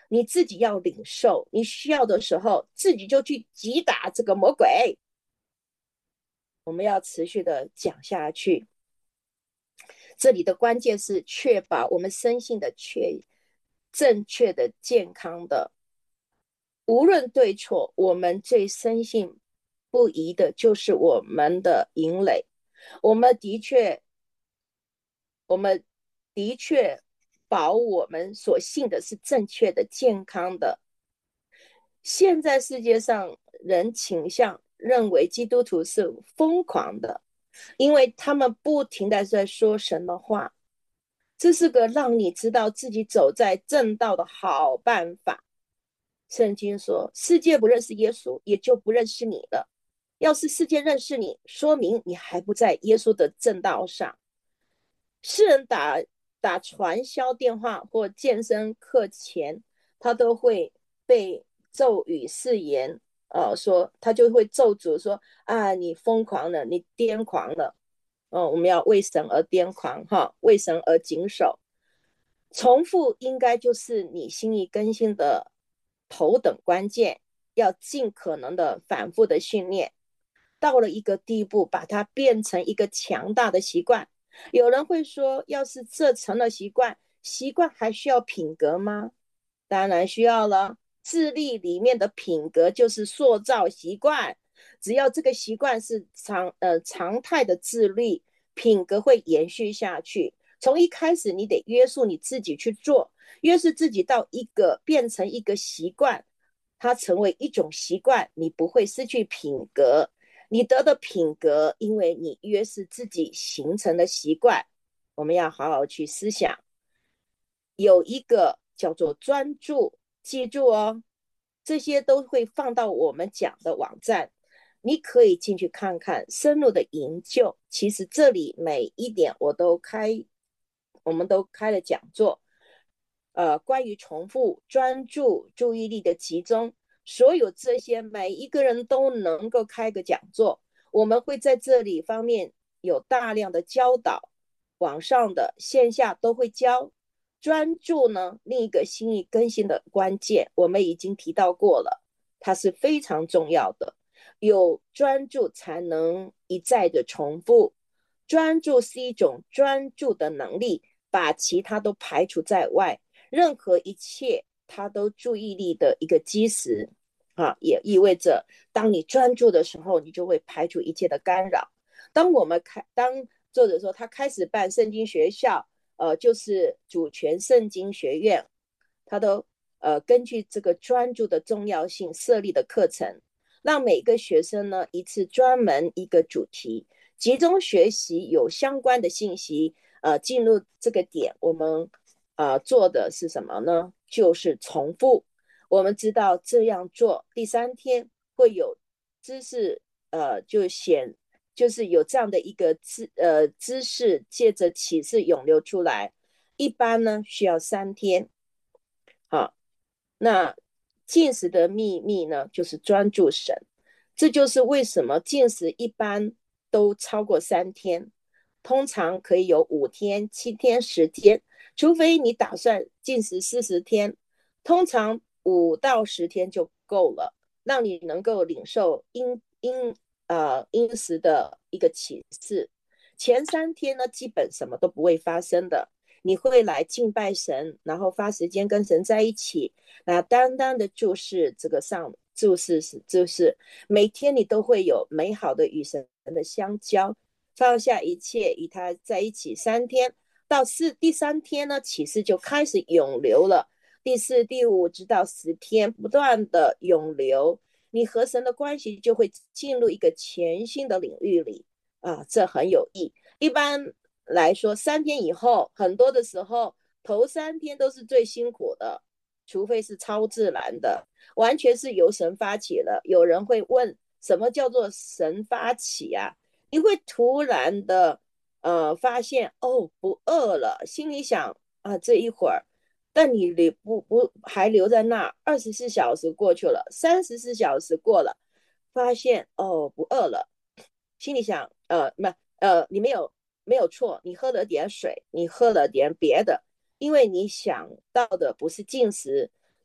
你自己要领受，你需要的时候自己就去击打这个魔鬼。我们要持续的讲下去。这里的关键是确保我们身心的确正确的健康的，无论对错，我们最深信不疑的就是我们的营垒。我们的确，我们的确保我们所信的是正确的、健康的。现在世界上人倾向认为基督徒是疯狂的，因为他们不停的在说神的话，这是个让你知道自己走在正道的好办法。圣经说，世界不认识耶稣，也就不认识你了。要是世界认识你，说明你还不在耶稣的正道上。世人打打传销电话或健身课前，他都会被咒语誓言，呃，说他就会咒诅说啊，你疯狂了，你癫狂了。哦，我们要为神而癫狂哈，为神而谨守。重复应该就是你心意更新的头等关键，要尽可能的反复的训练，到了一个地步，把它变成一个强大的习惯。有人会说，要是这成了习惯，习惯还需要品格吗？当然需要了。智力里面的品格就是塑造习惯，只要这个习惯是常呃常态的自律，品格会延续下去。从一开始，你得约束你自己去做，约束自己到一个变成一个习惯，它成为一种习惯，你不会失去品格。你得的品格，因为你约束自己形成的习惯。我们要好好去思想。有一个叫做专注，记住哦，这些都会放到我们讲的网站，你可以进去看看深入的研究。其实这里每一点我都开，我们都开了讲座，呃，关于重复、专注、注意力的集中，所有这些每一个人都能够开个讲座。我们会在这里方面有大量的教导，网上的线下都会教。专注呢，另一个心意更新的关键，我们已经提到过了，它是非常重要的。有专注才能一再的重复，专注是一种专注的能力，把其他都排除在外，任何一切它都注意力的一个基石啊，也意味着当你专注的时候，你就会排除一切的干扰。当我们开，当作者说他开始办圣经学校，呃，就是主权圣经学院，他都呃根据这个专注的重要性设立的课程，让每个学生呢一次专门一个主题，集中学习有相关的信息。呃，进入这个点，我们呃做的是什么呢？就是重复。我们知道这样做，第三天会有知识，呃，就显就是有这样的一个知呃知识，借着启示涌流出来。一般呢需要三天。好，那进食的秘密呢，就是专注神。这就是为什么进食一般都超过三天，通常可以有五天、七天、十天，除非你打算进食四十天，通常五到十天就够了，让你能够领受因因呃因时的一个启示。前三天呢，基本什么都不会发生的。你会来敬拜神，然后花时间跟神在一起，那单单的注视这个上注视是就是每天你都会有美好的与神的相交，放下一切与他在一起三天，到四第三天呢，启示就开始涌流了。第四、第五直到十天不断的涌流，你和神的关系就会进入一个全新的领域里啊，这很有益。一般来说，三天以后，很多的时候，头三天都是最辛苦的，除非是超自然的，完全是由神发起了。有人会问，什么叫做神发起啊？你会突然的呃发现，哦，不饿了，心里想啊，这一会儿，但你留不不还留在那，二十四小时过去了，三十四小时过了，发现哦不饿了，心里想，呃，不，呃，你没有没有错，你喝了点水，你喝了点别的，因为你想到的不是进食，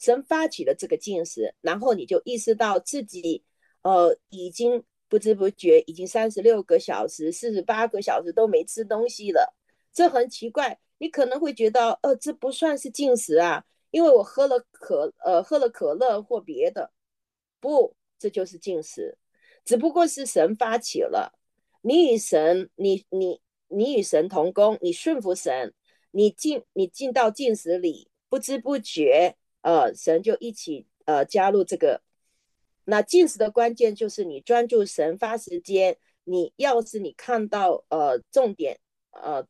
神发起了这个进食，然后你就意识到自己呃已经不知不觉已经三十六个小时、四十八个小时都没吃东西了，这很奇怪。你可能会觉得，呃，这不算是进食啊，因为我喝了可呃喝了可乐或别的，不，这就是进食，只不过是神发起了，你与神，你你你与神同工，你顺服神，你进你进到进食里，不知不觉，呃，神就一起呃加入这个。那进食的关键就是你专注神，发时间。你要是你看到呃重点呃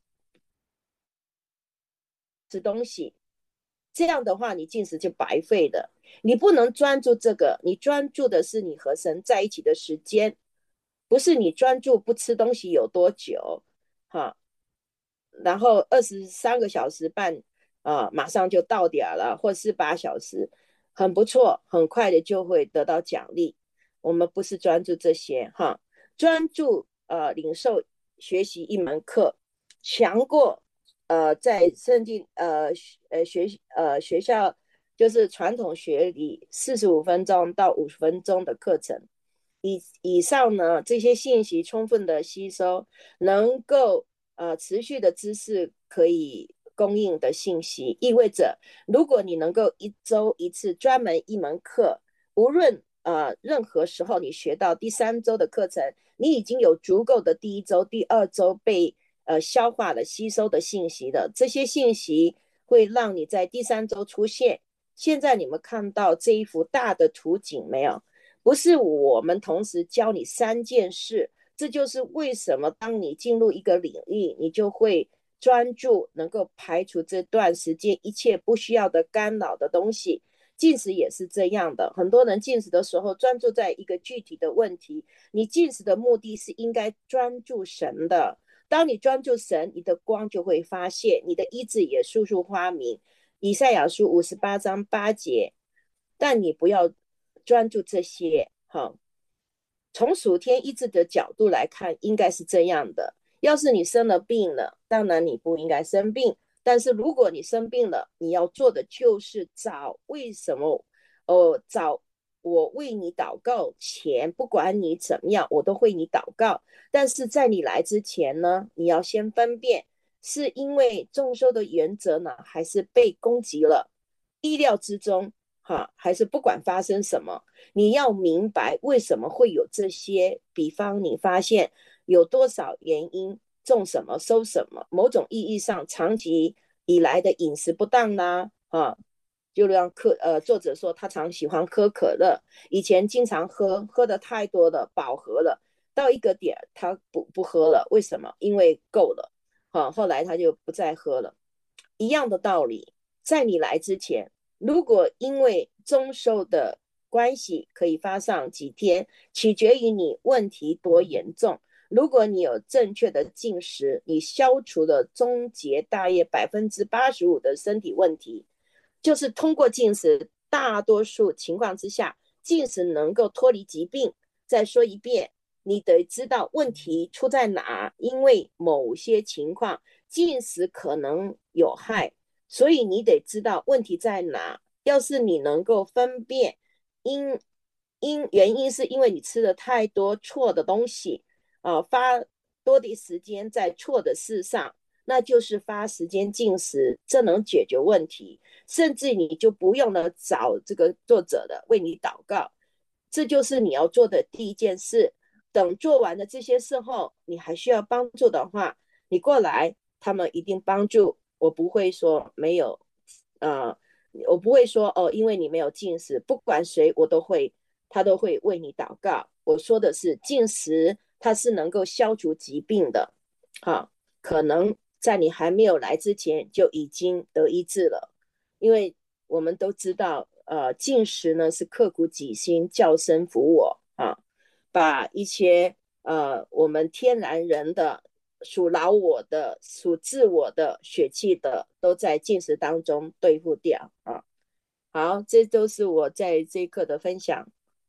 吃东西，这样的话你进食就白费的。你不能专注这个，你专注的是你和神在一起的时间，不是你专注不吃东西有多久，哈，然后二十三个小时半啊、呃马上就到点了，或是八小时，很不错，很快的就会得到奖励。我们不是专注这些哈，专注呃领受学习一门课，强过呃在圣经呃呃学呃学校就是传统学里四十五分钟到五十分钟的课程。以以上呢，这些信息充分的吸收，能够呃持续的知识可以供应的信息，意味着如果你能够一周一次专门一门课，无论呃任何时候你学到第三周的课程，你已经有足够的第一周、第二周被呃消化了、吸收的信息的，这些信息会让你在第三周出现。现在你们看到这一幅大的图景没有？不是我们同时教你三件事，这就是为什么当你进入一个领域，你就会专注，能够排除这段时间一切不需要的干扰的东西。进食也是这样的，很多人进食的时候专注在一个具体的问题，你进食的目的是应该专注神的。当你专注神，你的光就会发现，你的医治也速速发明。以赛亚书五十八章八节，但你不要专注这些。好，从属天医治的角度来看，应该是这样的。要是你生了病了，当然你不应该生病。但是如果你生病了，你要做的就是找为什么，呃，找我为你祷告前，不管你怎么样，我都为你祷告。但是在你来之前呢，你要先分辨，是因为众收的原则呢，还是被攻击了？意料之中，哈，还是不管发生什么，你要明白为什么会有这些。比方你发现有多少原因，种什么收什么，某种意义上长期以来的饮食不当啦、啊，啊，就让可呃作者说他常喜欢喝可乐，以前经常喝，喝的太多了，饱和了，到一个点他不不喝了，为什么？因为够了，啊，后来他就不再喝了。一样的道理，在你来之前，如果因为中受的关系可以发上几天，取决于你问题多严重。如果你有正确的进食，你消除了终结大约百分之八十五的身体问题，就是通过进食，大多数情况之下，进食能够脱离疾病。再说一遍，你得知道问题出在哪，因为某些情况进食可能有害，所以你得知道问题在哪。要是你能够分辨因因原因是因为你吃了太多错的东西，啊、呃，花多的时间在错的事上，那就是花时间进食，这能解决问题。甚至你就不用了找这个作者的为你祷告，这就是你要做的第一件事。等做完了这些事后，你还需要帮助的话，你过来，他们一定帮助。我不会说没有，呃，我不会说哦，因为你没有进食，不管谁我都会，他都会为你祷告。我说的是进食，它是能够消除疾病的，哈，可能在你还没有来之前就已经得医治了，因为我们都知道，呃，进食呢是刻苦己心，叫声服我啊，把一些呃我们天然人的属老我的、属自我的血气的，都在进食当中对付掉啊。好，这都是我在这一课的分享。